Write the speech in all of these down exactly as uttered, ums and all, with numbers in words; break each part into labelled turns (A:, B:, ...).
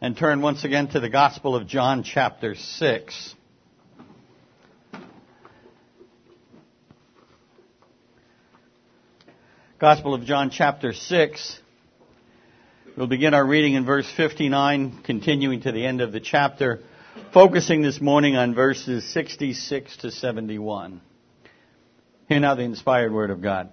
A: and turn once again to the Gospel of John chapter six. Gospel of John chapter six. We'll begin our reading in verse fifty-nine, continuing to the end of the chapter, focusing this morning on verses sixty-six to seventy-one. Hear now the inspired word of God.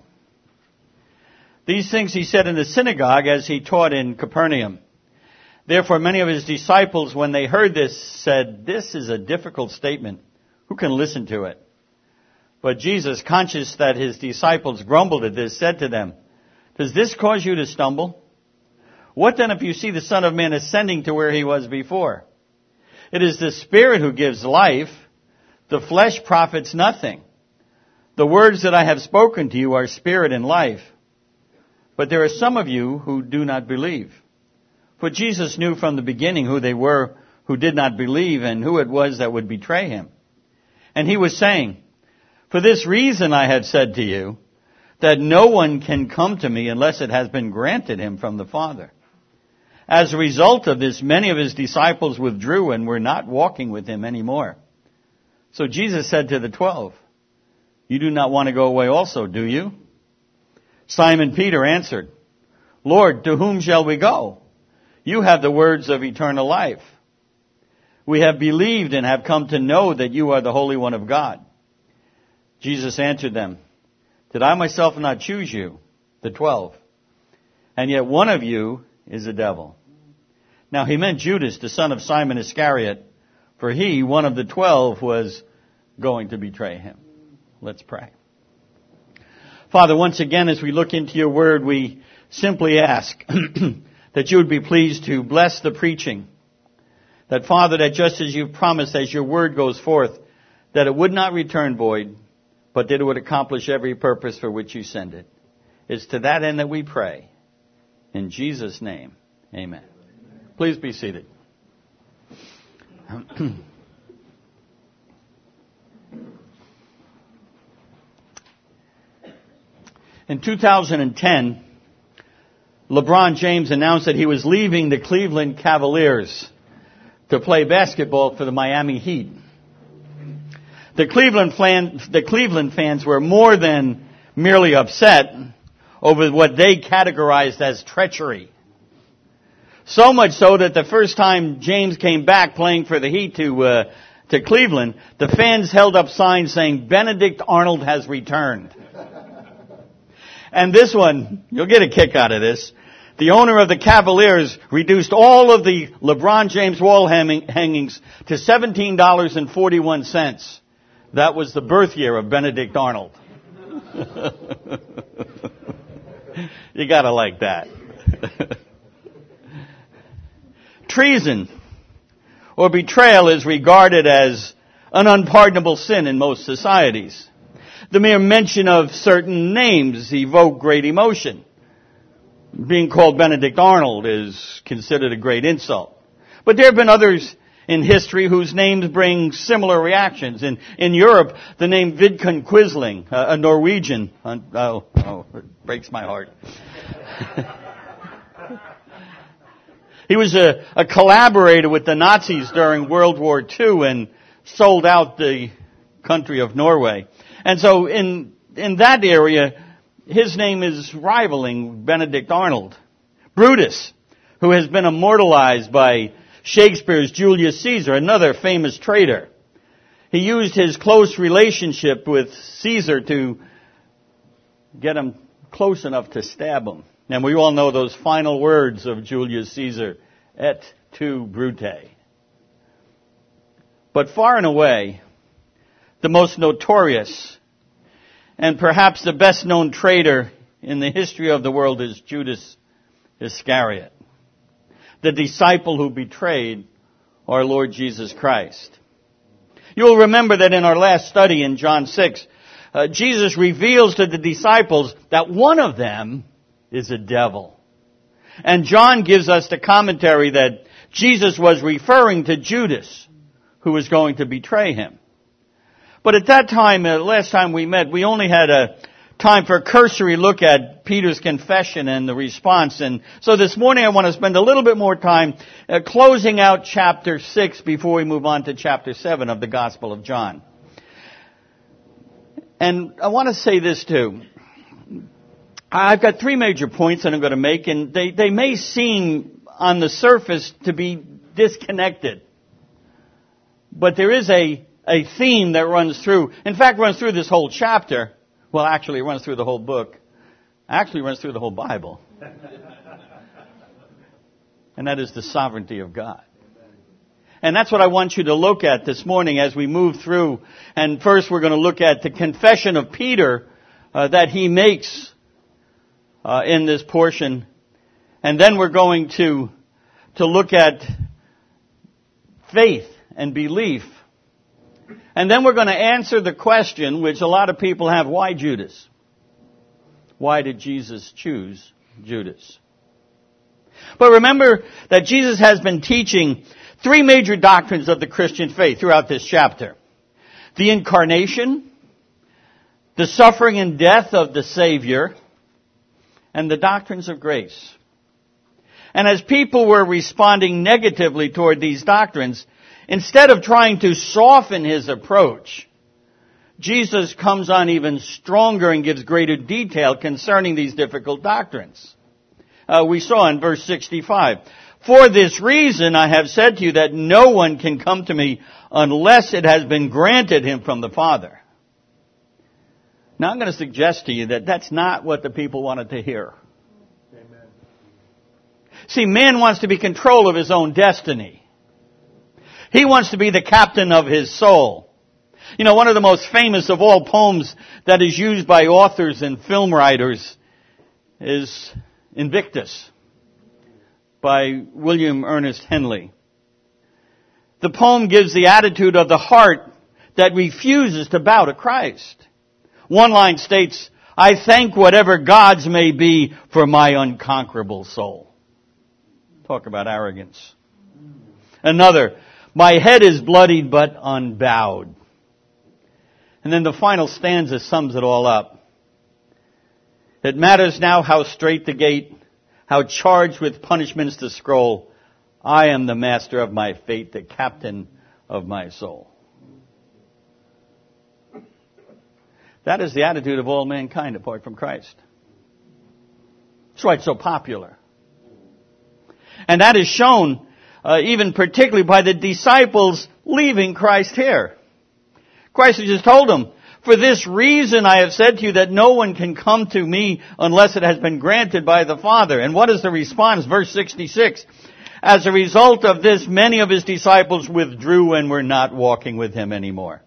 A: These things he said in the synagogue as he taught in Capernaum. Therefore many of his disciples, when they heard this, said, "This is a difficult statement. Who can listen to it?" But Jesus, conscious that his disciples grumbled at this, said to them, "Does this cause you to stumble? What then if you see the Son of Man ascending to where he was before? It is the Spirit who gives life. The flesh profits nothing. The words that I have spoken to you are spirit and life. But there are some of you who do not believe." For Jesus knew from the beginning who they were who did not believe and who it was that would betray him. And he was saying, "For this reason I have said to you, that no one can come to me unless it has been granted him from the Father." As a result of this, many of his disciples withdrew and were not walking with him anymore. So Jesus said to the twelve, "You do not want to go away also, do you?" Simon Peter answered, "Lord, to whom shall we go? You have the words of eternal life. We have believed and have come to know that you are the Holy One of God." Jesus answered them, "Did I myself not choose you, the twelve? And yet one of you is a devil." Now he meant Judas, the son of Simon Iscariot, for he, one of the twelve, was going to betray him. Let's pray. Father, once again, as we look into your word, we simply ask that you would be pleased to bless the preaching. That, Father, that just as you've promised, as your word goes forth, that it would not return void, but that it would accomplish every purpose for which you send it. It's to that end that we pray. In Jesus' name, amen. Please be seated. In two thousand ten, LeBron James announced that he was leaving the Cleveland Cavaliers to play basketball for the Miami Heat. The Cleveland, fan, the Cleveland fans were more than merely upset over what they categorized as treachery. So much so that the first time James came back playing for the Heat to uh, to Cleveland, the fans held up signs saying, "Benedict Arnold has returned." And this one, you'll get a kick out of this. The owner of the Cavaliers reduced all of the LeBron James wall hangings to seventeen dollars and forty-one cents. That was the birth year of Benedict Arnold. You gotta like that. Treason or betrayal is regarded as an unpardonable sin in most societies. The mere mention of certain names evoke great emotion. Being called Benedict Arnold is considered a great insult. But there have been others in history whose names bring similar reactions. In, in Europe, the name Vidkun Quisling, a, a Norwegian, uh, oh, oh, it breaks my heart. He was a, a collaborator with the Nazis during World War Two and sold out the country of Norway. And so in in that area, his name is rivaling Benedict Arnold. Brutus, who has been immortalized by Shakespeare's Julius Caesar, another famous traitor. He used his close relationship with Caesar to get him close enough to stab him. And we all know those final words of Julius Caesar, "Et tu, Brute." But far and away, the most notorious and perhaps the best known traitor in the history of the world is Judas Iscariot, the disciple who betrayed our Lord Jesus Christ. You'll remember that in our last study in John six, uh, Jesus reveals to the disciples that one of them is a devil. And John gives us the commentary that Jesus was referring to Judas, who was going to betray him. But at that time, uh, last time we met, we only had uh, time for a cursory look at Peter's confession and the response. And so this morning I want to spend a little bit more time uh, closing out chapter six before we move on to chapter seven of the Gospel of John. And I want to say this too. I've got three major points that I'm going to make, and they, they may seem on the surface to be disconnected. But there is a, a theme that runs through, in fact runs through this whole chapter. Well, actually it runs through the whole book. Actually runs through the whole Bible. And that is the sovereignty of God. And that's what I want you to look at this morning as we move through. And first we're going to look at the confession of Peter uh, that he makes uh, in this portion. And then we're going to, to look at faith and belief. And then we're going to answer the question, which a lot of people have, why Judas? Why did Jesus choose Judas? But remember that Jesus has been teaching three major doctrines of the Christian faith throughout this chapter. The incarnation, the suffering and death of the Savior, and the doctrines of grace. And as people were responding negatively toward these doctrines, instead of trying to soften his approach, Jesus comes on even stronger and gives greater detail concerning these difficult doctrines. Uh, we saw in verse sixty-five, "For this reason I have said to you that no one can come to me unless it has been granted him from the Father." Now I'm going to suggest to you that that's not what the people wanted to hear. Amen. See, man wants to be in control of his own destiny. He wants to be the captain of his soul. You know, one of the most famous of all poems that is used by authors and film writers is Invictus by William Ernest Henley. The poem gives the attitude of the heart that refuses to bow to Christ. One line states, "I thank whatever gods may be for my unconquerable soul." Talk about arrogance. Another, "My head is bloodied but unbowed." And then the final stanza sums it all up. "It matters now how straight the gate, how charged with punishments the scroll. I am the master of my fate, the captain of my soul." That is the attitude of all mankind apart from Christ. That's why it's so popular. And that is shown Uh, even particularly by the disciples leaving Christ here. Christ has just told them, "For this reason I have said to you that no one can come to me unless it has been granted by the Father." And what is the response? Verse sixty-six. "As a result of this, many of his disciples withdrew and were not walking with him anymore."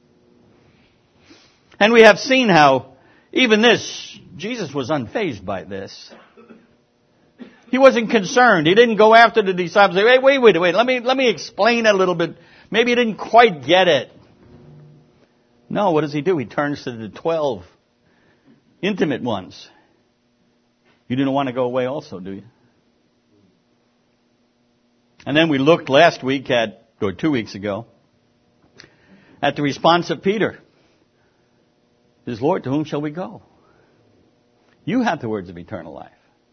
A: And we have seen how even this, Jesus was unfazed by this. He wasn't concerned. He didn't go after the disciples and say, wait, wait, wait, wait, let me, let me explain it a little bit. Maybe you didn't quite get it. No, what does he do? He turns to the twelve intimate ones. You didn't want to go away also, do you? And then we looked last week at, or two weeks ago, at the response of Peter. His Lord, to whom shall we go? You have the words of eternal life.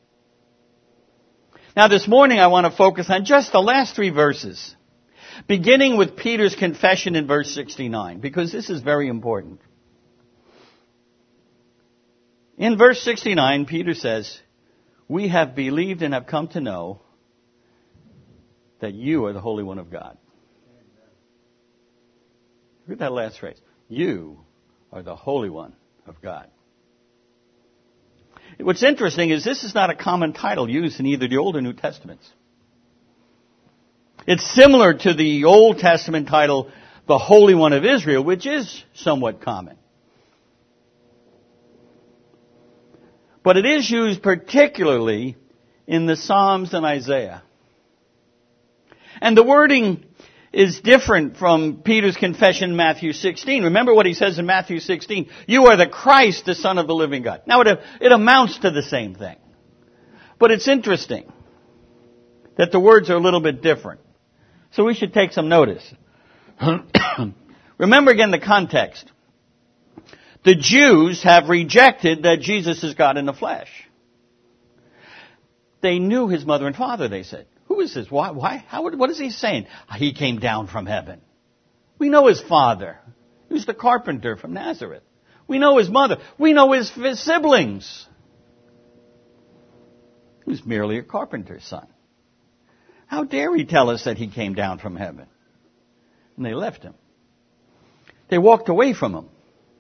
A: Now this morning I want to focus on just the last three verses, beginning with Peter's confession in verse sixty-nine, because this is very important. In verse sixty-nine, Peter says, "We have believed and have come to know that you are the Holy One of God." Read that last phrase. You are the Holy One of God. What's interesting is this is not a common title used in either the Old or New Testaments. It's similar to the Old Testament title, the Holy One of Israel, which is somewhat common. But it is used particularly in the Psalms and Isaiah. And the wording is different from Peter's confession in Matthew sixteen. Remember what he says in Matthew sixteen. You are the Christ, the Son of the living God. Now, it, it amounts to the same thing. But it's interesting that the words are a little bit different. So we should take some notice. Remember again the context. The Jews have rejected that Jesus is God in the flesh. They knew his mother and father, they said. Who is this? Why? Why? How? What is he saying? He came down from heaven. We know his father. He was the carpenter from Nazareth. We know his mother. We know his, his siblings. He was merely a carpenter's son. How dare he tell us that he came down from heaven? And they left him. They walked away from him.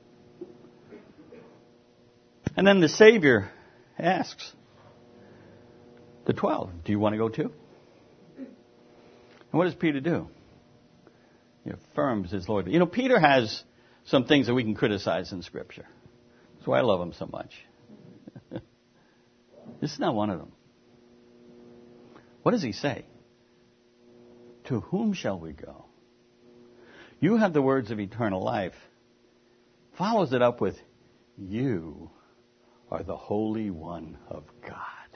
A: And then the Savior asks the twelve, do you want to go too? And what does Peter do? He affirms his Lord. You know, Peter has some things that we can criticize in Scripture. That's why I love him so much. This is not one of them. What does he say? To whom shall we go? You have the words of eternal life. Follows it up with, you are the Holy One of God.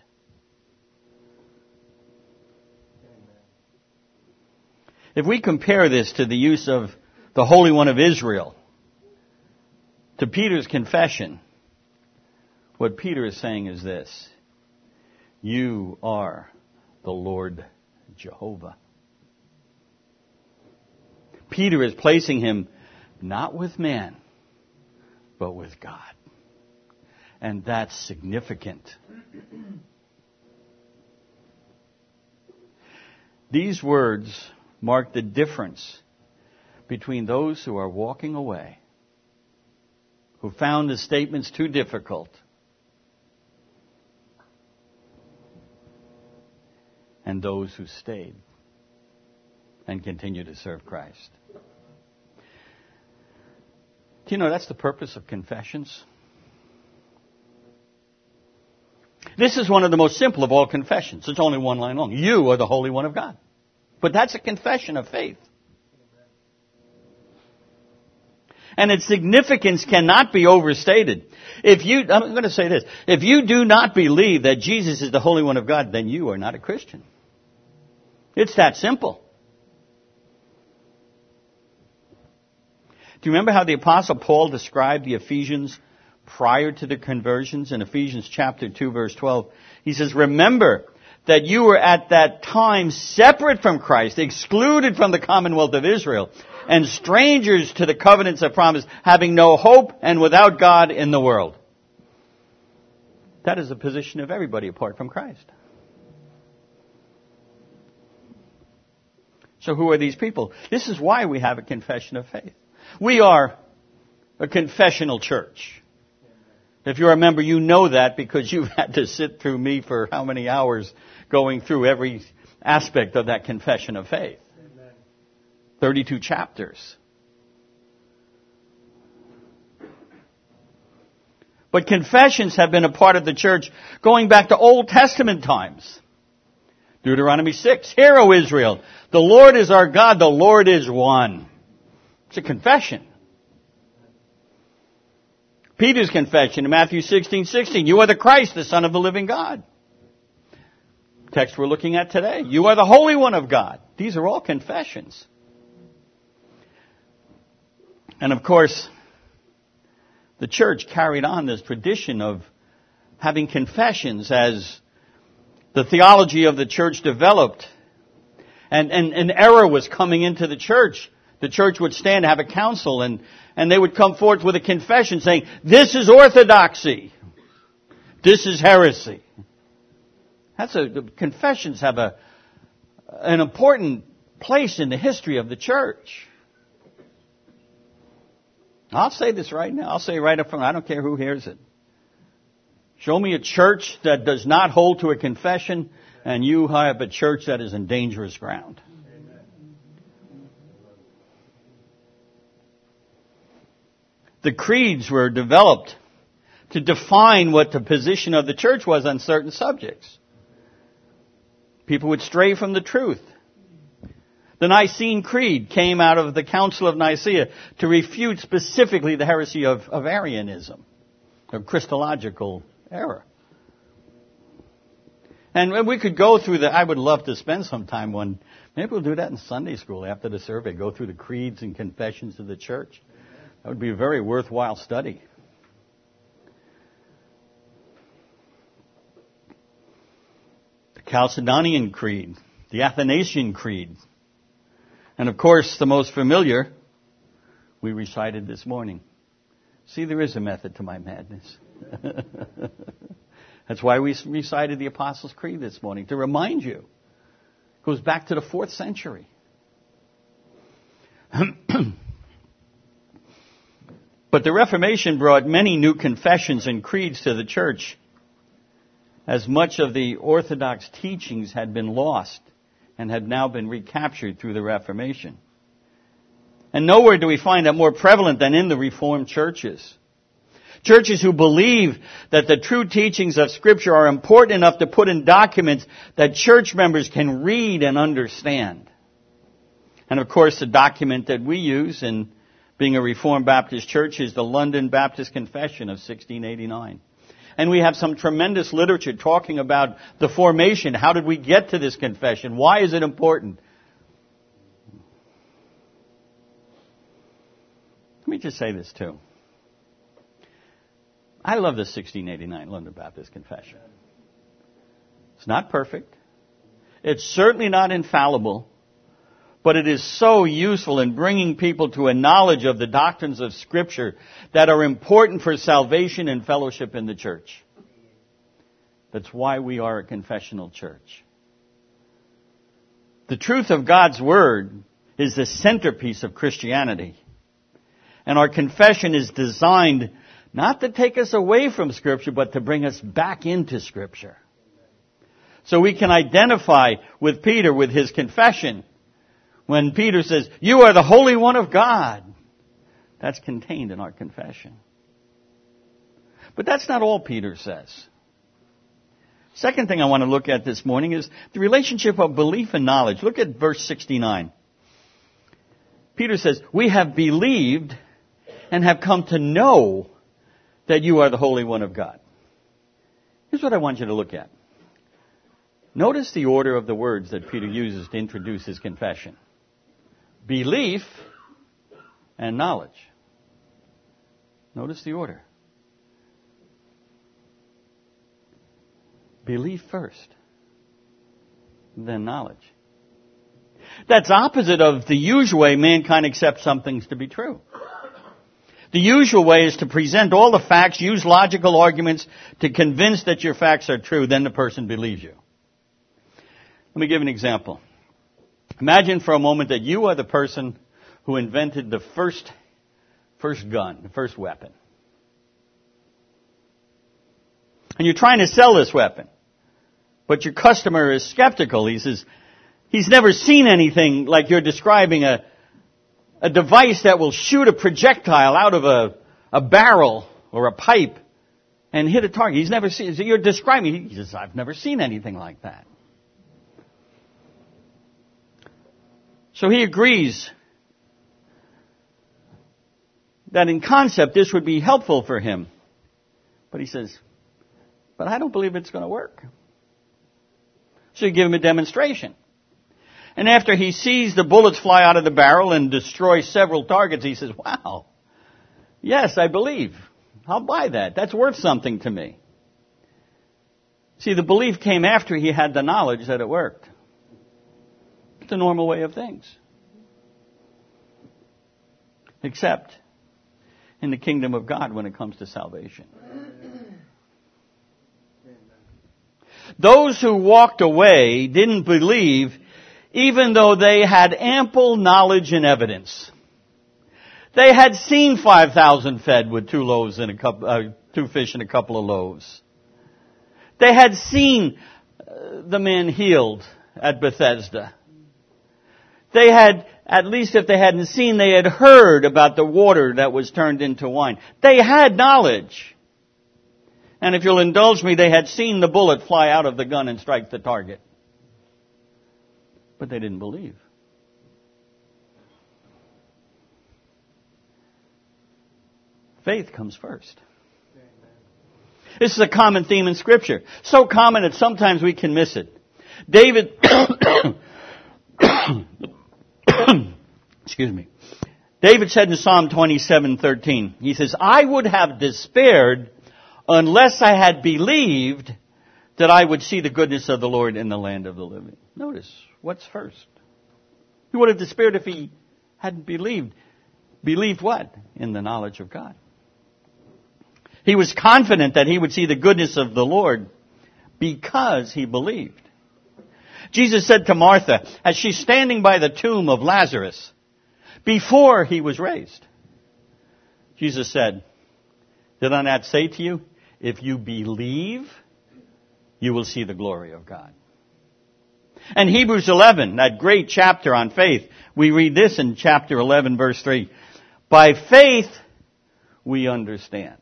A: If we compare this to the use of the Holy One of Israel, to Peter's confession, what Peter is saying is this: you are the Lord Jehovah. Peter is placing him not with man, but with God. And that's significant. These words mark the difference between those who are walking away, who found the statements too difficult, and those who stayed and continue to serve Christ. Do you know that's the purpose of confessions? This is one of the most simple of all confessions. It's only one line long. You are the Holy One of God. But that's a confession of faith. And its significance cannot be overstated. If you, I'm going to say this, if you do not believe that Jesus is the Holy One of God, then you are not a Christian. It's that simple. Do you remember how the Apostle Paul described the Ephesians prior to the conversions? In Ephesians chapter two, verse twelve, he says, remember that you were at that time separate from Christ, excluded from the commonwealth of Israel, and strangers to the covenants of promise, having no hope and without God in the world. That is the position of everybody apart from Christ. So who are these people? This is why we have a confession of faith. We are a confessional church. If you're a member, you know that because you've had to sit through me for how many hours going through every aspect of that confession of faith. Amen. thirty-two chapters. But confessions have been a part of the church going back to Old Testament times. Deuteronomy six, hear, O Israel, the Lord is our God, the Lord is one. It's a confession. Peter's confession in Matthew sixteen sixteen, you are the Christ, the Son of the living God. Text we're looking at today, you are the Holy One of God. These are all confessions. And of course, the church carried on this tradition of having confessions as the theology of the church developed. And, and an error was coming into the church. The church would stand to have a council and, and they would come forth with a confession saying, this is orthodoxy. This is heresy. That's a, confessions have a, an important place in the history of the church. I'll say this right now. I'll say right up front. I don't care who hears it. Show me a church that does not hold to a confession, and you have a church that is in dangerous ground. The creeds were developed to define what the position of the church was on certain subjects. People would stray from the truth. The Nicene Creed came out of the Council of Nicaea to refute specifically the heresy of, of Arianism, of Christological error. And we could go through the, I would love to spend some time one, maybe we'll do that in Sunday school after the survey, go through the creeds and confessions of the church. That would be a very worthwhile study. Chalcedonian Creed, the Athanasian Creed, and of course the most familiar we recited this morning. See, there is a method to my madness. That's why we recited the Apostles' Creed this morning, to remind you. It goes back to the fourth century. But the Reformation brought many new confessions and creeds to the church, as much of the Orthodox teachings had been lost and had now been recaptured through the Reformation. And nowhere do we find that more prevalent than in the Reformed churches. Churches who believe that the true teachings of Scripture are important enough to put in documents that church members can read and understand. And of course, the document that we use in being a Reformed Baptist church is the London Baptist Confession of sixteen eighty-nine. And we have some tremendous literature talking about the formation. How did we get to this confession? Why is it important? Let me just say this too. I love the sixteen eighty-nine London Baptist Confession. It's not perfect. It's certainly not infallible. But it is so useful in bringing people to a knowledge of the doctrines of Scripture that are important for salvation and fellowship in the church. That's why we are a confessional church. The truth of God's Word is the centerpiece of Christianity. And our confession is designed not to take us away from Scripture, but to bring us back into Scripture. So we can identify with Peter with his confession. When Peter says, "You are the Holy One of God," that's contained in our confession. But that's not all Peter says. Second thing I want to look at this morning is the relationship of belief and knowledge. Look at verse sixty-nine. Peter says, "We have believed and have come to know that you are the Holy One of God." Here's what I want you to look at. Notice the order of the words that Peter uses to introduce his confession. Belief and knowledge. Notice the order. Belief first, then knowledge. That's opposite of the usual way mankind accepts some things to be true. The usual way is to present all the facts, use logical arguments to convince that your facts are true, then the person believes you. Let me give an example. Imagine for a moment that you are the person who invented the first, first gun, the first weapon. And you're trying to sell this weapon. But your customer is skeptical. He says, he's never seen anything like you're describing, a, a device that will shoot a projectile out of a, a barrel or a pipe and hit a target. He's never seen, so you're describing, he says, I've never seen anything like that. So he agrees that in concept this would be helpful for him. But he says, but I don't believe it's going to work. So you give him a demonstration. And after he sees the bullets fly out of the barrel and destroy several targets, he says, wow, yes, I believe. I'll buy that. That's worth something to me. See, the belief came after he had the knowledge that it worked. It's a normal way of things. Except in the kingdom of God when it comes to salvation. Those who walked away didn't believe even though they had ample knowledge and evidence. They had seen five thousand fed with two loaves and a couple, uh, two fish and a couple of loaves. They had seen uh, the man healed at Bethesda. They had, at least if they hadn't seen, they had heard about the water that was turned into wine. They had knowledge. And if you'll indulge me, they had seen the bullet fly out of the gun and strike the target. But they didn't believe. Faith comes first. This is a common theme in Scripture. So common that sometimes we can miss it. David... Excuse me. David said in Psalm twenty-seven thirteen, he says, I would have despaired unless I had believed that I would see the goodness of the Lord in the land of the living. Notice, what's first? He would have despaired if he hadn't believed. Believed what? In the knowledge of God. He was confident that he would see the goodness of the Lord because he believed. Jesus said to Martha, as she's standing by the tomb of Lazarus, before he was raised, Jesus said, did I not say to you, if you believe, you will see the glory of God. And Hebrews eleven, that great chapter on faith, we read this in chapter eleven, verse three. By faith, we understand.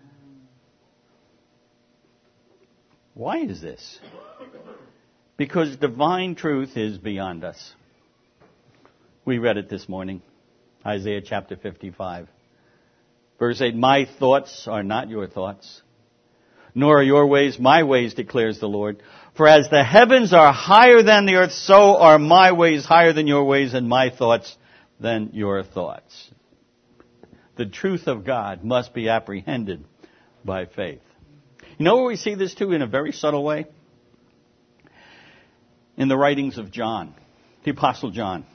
A: Why is this? Because divine truth is beyond us. We read it this morning, Isaiah chapter fifty-five. Verse eight, my thoughts are not your thoughts, nor are your ways my ways, declares the Lord. For as the heavens are higher than the earth, so are my ways higher than your ways, and my thoughts than your thoughts. The truth of God must be apprehended by faith. You know where we see this too in a very subtle way? In the writings of John, the Apostle John.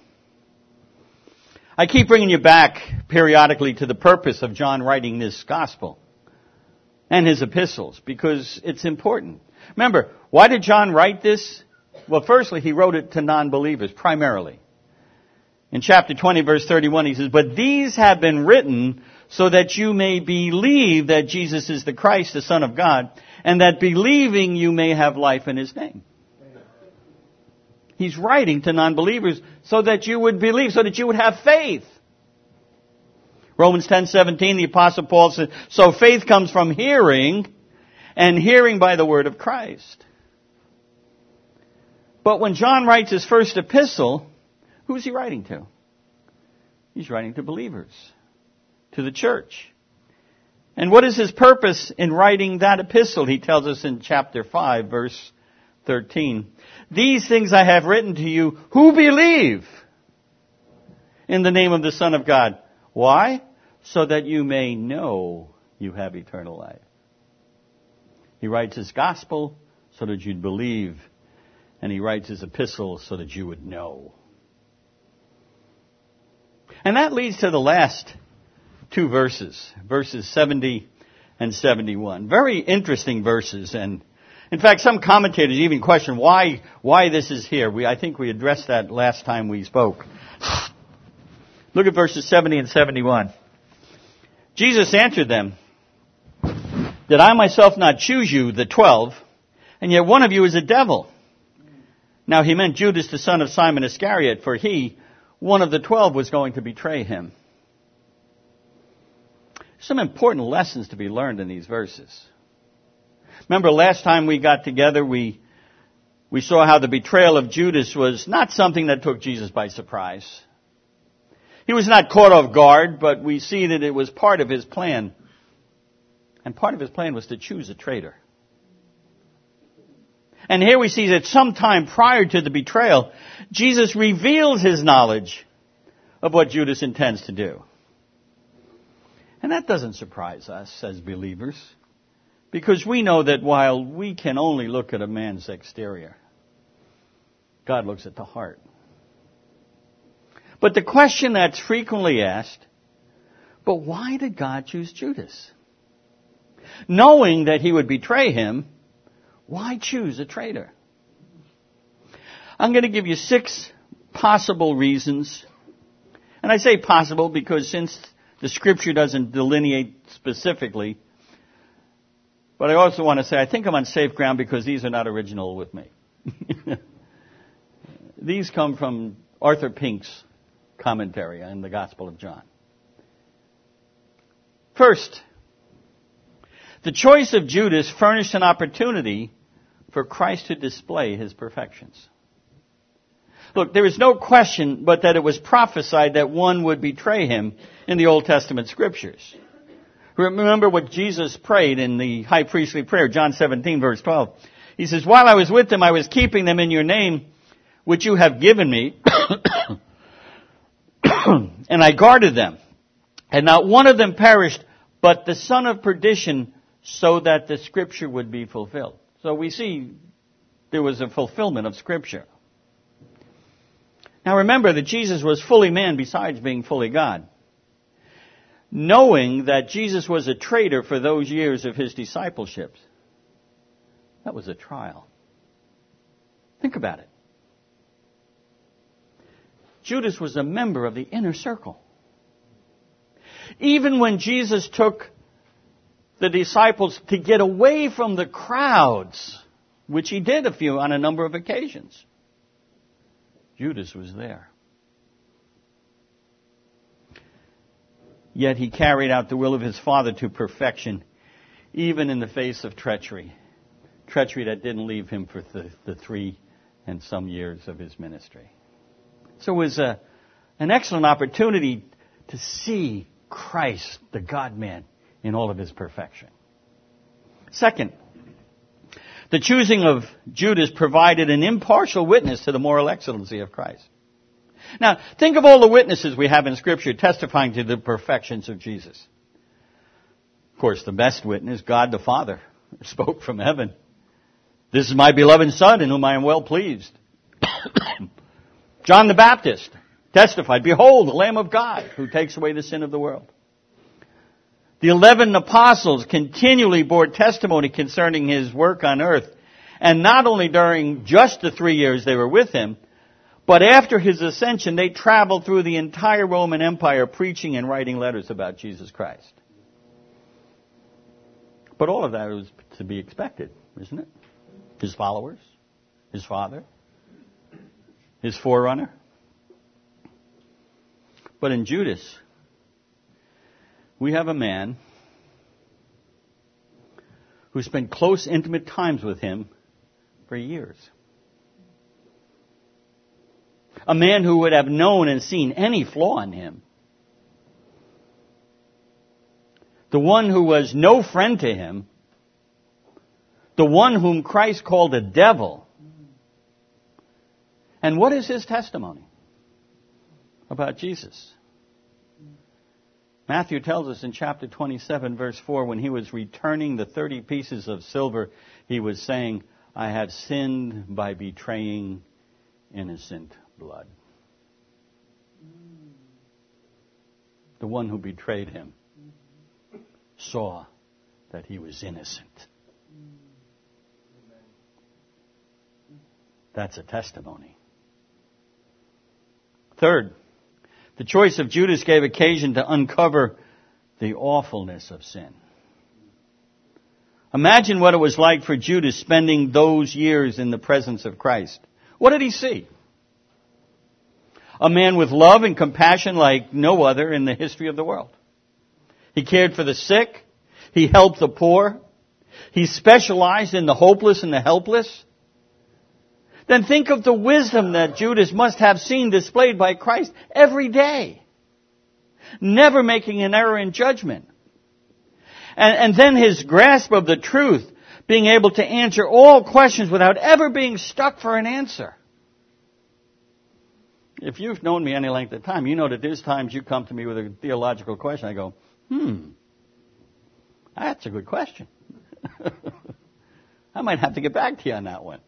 A: I keep bringing you back periodically to the purpose of John writing this gospel and his epistles, because it's important. Remember, why did John write this? Well, firstly, he wrote it to non-believers, primarily. In chapter twenty, verse thirty-one, he says, but these have been written so that you may believe that Jesus is the Christ, the Son of God, and that believing you may have life in his name. He's writing to non-believers so that you would believe, so that you would have faith. Romans ten seventeen, the Apostle Paul says, so faith comes from hearing, and hearing by the word of Christ. But when John writes his first epistle, who's he writing to? He's writing to believers, to the church. And what is his purpose in writing that epistle? He tells us in chapter five, verse thirteen. These things I have written to you who believe in the name of the Son of God. Why? So that you may know you have eternal life. He writes his gospel so that you'd believe, and he writes his epistle so that you would know. And that leads to the last two verses, verses seventy and seventy-one. Very interesting verses, and in fact, some commentators even question why why this is here. We, I think we addressed that last time we spoke. Look at verses seventy and seventy-one. Jesus answered them, did I myself not choose you, the twelve, and yet one of you is a devil? Now he meant Judas, the son of Simon Iscariot, for he, one of the twelve, was going to betray him. Some important lessons to be learned in these verses. Remember, last time we got together, we we saw how the betrayal of Judas was not something that took Jesus by surprise. He was not caught off guard, but we see that it was part of his plan. And part of his plan was to choose a traitor. And here we see that sometime prior to the betrayal, Jesus reveals his knowledge of what Judas intends to do. And that doesn't surprise us as believers, because we know that while we can only look at a man's exterior, God looks at the heart. But the question that's frequently asked, but why did God choose Judas? Knowing that he would betray him, why choose a traitor? I'm going to give you six possible reasons. And I say possible because since the Scripture doesn't delineate specifically, but I also want to say I think I'm on safe ground because these are not original with me. These come from Arthur Pink's commentary on the Gospel of John. First, the choice of Judas furnished an opportunity for Christ to display his perfections. Look, there is no question but that it was prophesied that one would betray him in the Old Testament Scriptures. Remember what Jesus prayed in the high priestly prayer, John seventeen, verse twelve. He says, while I was with them, I was keeping them in your name, which you have given me, and I guarded them. And not one of them perished, but the son of perdition, so that the Scripture would be fulfilled. So we see there was a fulfillment of Scripture. Now remember that Jesus was fully man besides being fully God. Knowing that Jesus was a traitor for those years of his discipleship, that was a trial. Think about it. Judas was a member of the inner circle. Even when Jesus took the disciples to get away from the crowds, which he did a few on a number of occasions, Judas was there. Yet he carried out the will of his Father to perfection, even in the face of treachery. Treachery that didn't leave him for the, the three and some years of his ministry. So it was a, an excellent opportunity to see Christ, the God-man, in all of his perfection. Second, the choosing of Judas provided an impartial witness to the moral excellency of Christ. Now, think of all the witnesses we have in Scripture testifying to the perfections of Jesus. Of course, the best witness, God the Father, spoke from heaven. This is my beloved Son, in whom I am well pleased. John the Baptist testified, behold, the Lamb of God, who takes away the sin of the world. The eleven apostles continually bore testimony concerning his work on earth, and not only during just the three years they were with him, but after his ascension, they traveled through the entire Roman Empire preaching and writing letters about Jesus Christ. But all of that was to be expected, isn't it? His followers, his Father, his forerunner. But in Judas, we have a man who spent close, intimate times with him for years. A man who would have known and seen any flaw in him. The one who was no friend to him. The one whom Christ called a devil. And what is his testimony about Jesus? Matthew tells us in chapter twenty-seven, verse four, when he was returning the thirty pieces of silver, he was saying, I have sinned by betraying innocent blood. The one who betrayed him saw that he was innocent. That's a testimony. Third, the choice of Judas gave occasion to uncover the awfulness of sin. Imagine what it was like for Judas spending those years in the presence of Christ. What did he see? A man with love and compassion like no other in the history of the world. He cared for the sick. He helped the poor. He specialized in the hopeless and the helpless. Then think of the wisdom that Judas must have seen displayed by Christ every day. Never making an error in judgment. And, and then his grasp of the truth, being able to answer all questions without ever being stuck for an answer. If you've known me any length of time, you know that there's times you come to me with a theological question. I go, hmm, that's a good question. I might have to get back to you on that one.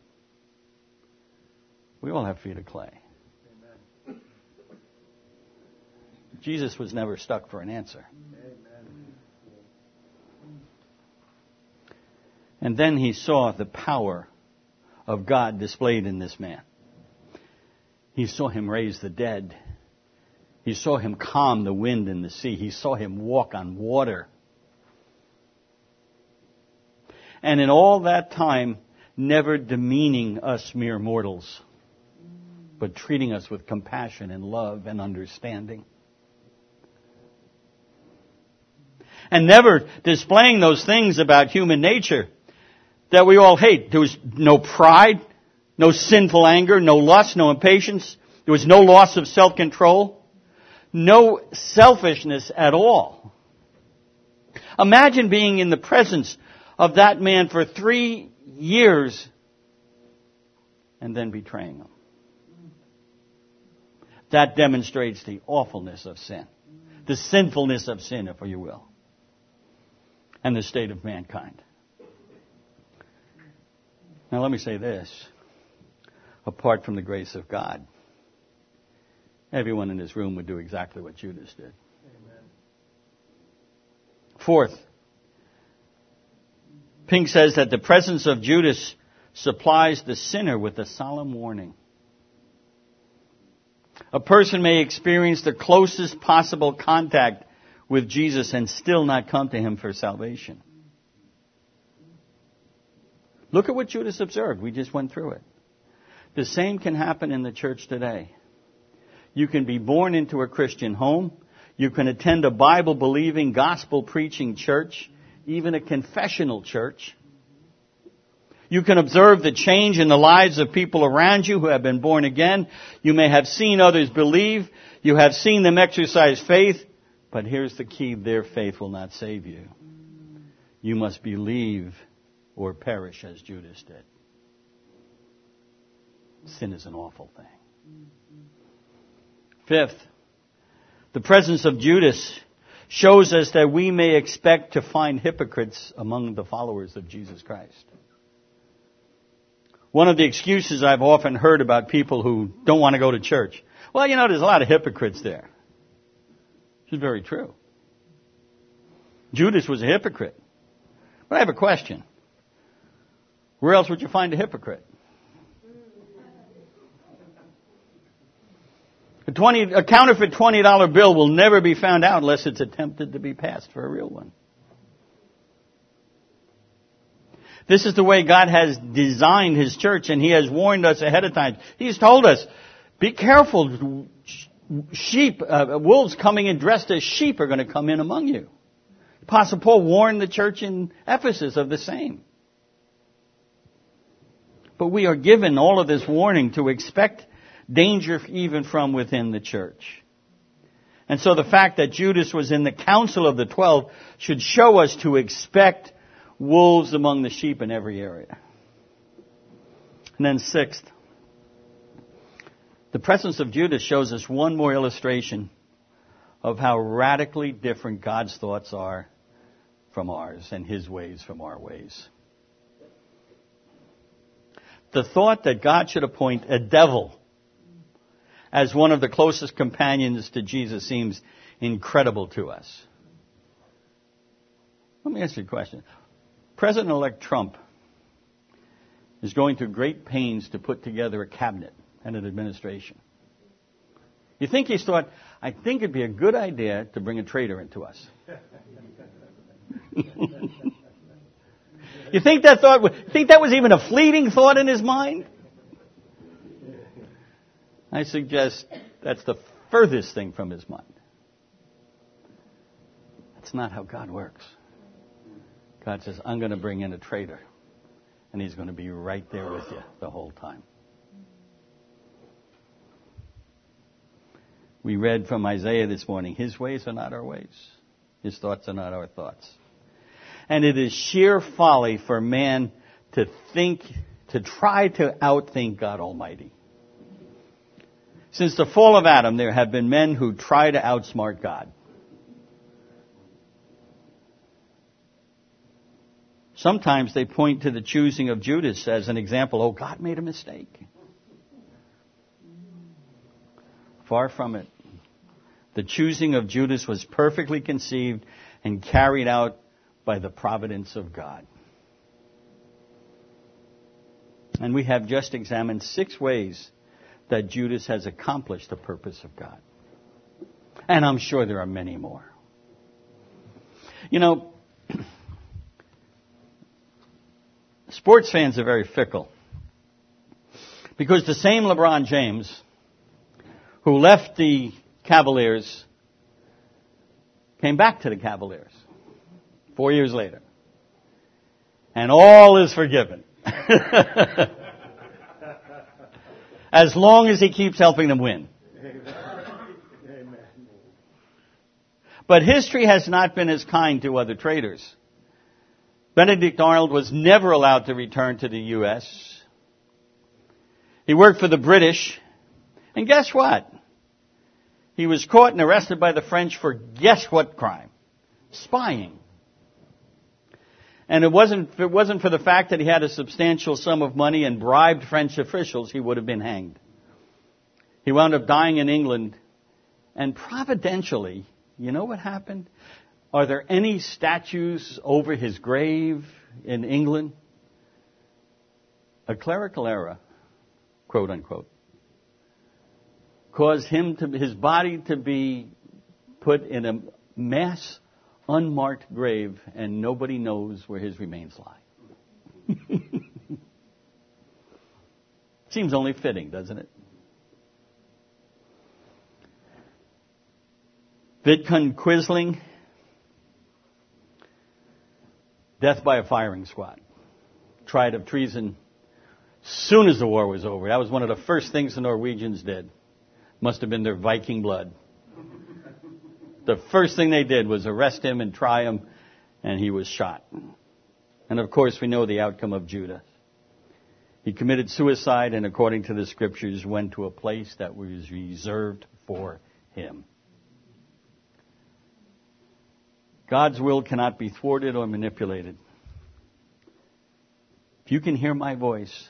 A: We all have feet of clay. Amen. Jesus was never stuck for an answer. Amen. And then he saw the power of God displayed in this man. He saw him raise the dead. He saw him calm the wind and the sea. He saw him walk on water. And in all that time, never demeaning us mere mortals, but treating us with compassion and love and understanding. And never displaying those things about human nature that we all hate. There was no pride, no sinful anger, no lust, no impatience. There was no loss of self-control, no selfishness at all. Imagine being in the presence of that man for three years and then betraying him. That demonstrates the awfulness of sin, the sinfulness of sin, if you will, and the state of mankind. Now let me say this. Apart from the grace of God, everyone in this room would do exactly what Judas did. Amen. Fourth, Pink says that the presence of Judas supplies the sinner with a solemn warning. A person may experience the closest possible contact with Jesus and still not come to Him for salvation. Look at what Judas observed. We just went through it. The same can happen in the church today. You can be born into a Christian home. You can attend a Bible-believing, gospel-preaching church, even a confessional church. You can observe the change in the lives of people around you who have been born again. You may have seen others believe. You have seen them exercise faith. But here's the key. Their faith will not save you. You must believe or perish as Judas did. Sin is an awful thing. Fifth, the presence of Judas shows us that we may expect to find hypocrites among the followers of Jesus Christ. One of the excuses I've often heard about people who don't want to go to church, well, you know, there's a lot of hypocrites there. This is very true. Judas was a hypocrite. But I have a question. Where else would you find a hypocrite? A, twenty, a counterfeit twenty dollar bill will never be found out unless it's attempted to be passed for a real one. This is the way God has designed His church, and He has warned us ahead of time. He's told us, be careful. Sheep, uh, wolves coming in dressed as sheep are going to come in among you. Apostle Paul warned the church in Ephesus of the same. But we are given all of this warning to expect danger even from within the church. And so the fact that Judas was in the council of the twelve should show us to expect wolves among the sheep in every area. And then sixth, the presence of Judas shows us one more illustration of how radically different God's thoughts are from ours and His ways from our ways. The thought that God should appoint a devil as one of the closest companions to Jesus seems incredible to us. Let me ask you a question. President-elect Trump is going through great pains to put together a cabinet and an administration. You think he's thought, I think it'd be a good idea to bring a traitor into us. You think that thought, think that was even a fleeting thought in his mind? I suggest that's the furthest thing from his mind. That's not how God works. God says, I'm going to bring in a traitor, and he's going to be right there with you the whole time. We read from Isaiah this morning, His ways are not our ways. His thoughts are not our thoughts. And it is sheer folly for man to think, to try to outthink God Almighty. Since the fall of Adam, there have been men who try to outsmart God. Sometimes they point to the choosing of Judas as an example. Oh, God made a mistake. Far from it. The choosing of Judas was perfectly conceived and carried out by the providence of God. And we have just examined six ways that Judas has accomplished the purpose of God. And I'm sure there are many more. You know, sports fans are very fickle. Because the same LeBron James who left the Cavaliers came back to the Cavaliers four years later. And all is forgiven. As long as he keeps helping them win. Amen. But history has not been as kind to other traders. Benedict Arnold was never allowed to return to the U S. He worked for the British. And guess what? He was caught and arrested by the French for guess what crime? Spying. And it wasn't, if it wasn't for the fact that he had a substantial sum of money and bribed French officials, he would have been hanged. He wound up dying in England. And providentially, you know what happened? Are there any statues over his grave in England? A clerical error, quote unquote, caused him to, his body to be put in a mass unmarked grave, and nobody knows where his remains lie. Seems only fitting, doesn't it? Vidkun Quisling, death by a firing squad. Tried of treason soon as the war was over. That was one of the first things the Norwegians did. Must have been their Viking blood. The first thing they did was arrest him and try him, and he was shot. And of course, we know the outcome of Judas. He committed suicide, and according to the scriptures, went to a place that was reserved for him. God's will cannot be thwarted or manipulated. If you can hear my voice,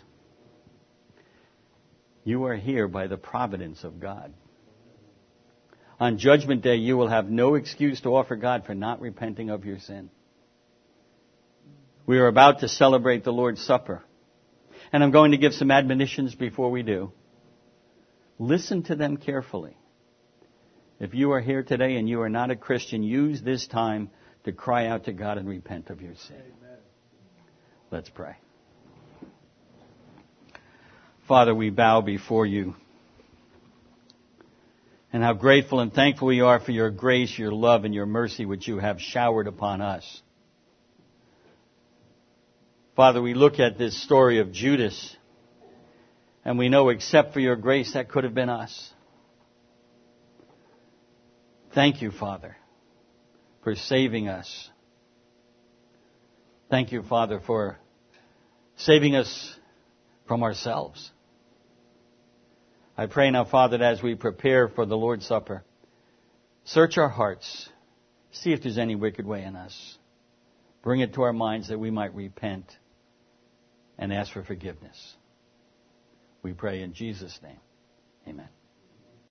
A: you are here by the providence of God. On Judgment Day, you will have no excuse to offer God for not repenting of your sin. We are about to celebrate the Lord's Supper. And I'm going to give some admonitions before we do. Listen to them carefully. If you are here today and you are not a Christian, use this time to cry out to God and repent of your sin. Amen. Let's pray. Father, we bow before you. And how grateful and thankful we are for your grace, your love, and your mercy which you have showered upon us. Father, we look at this story of Judas, and we know except for your grace, that could have been us. Thank you, Father, for saving us. Thank you, Father, for saving us from ourselves. I pray now, Father, that as we prepare for the Lord's Supper, search our hearts, see if there's any wicked way in us. Bring it to our minds that we might repent and ask for forgiveness. We pray in Jesus' name. Amen.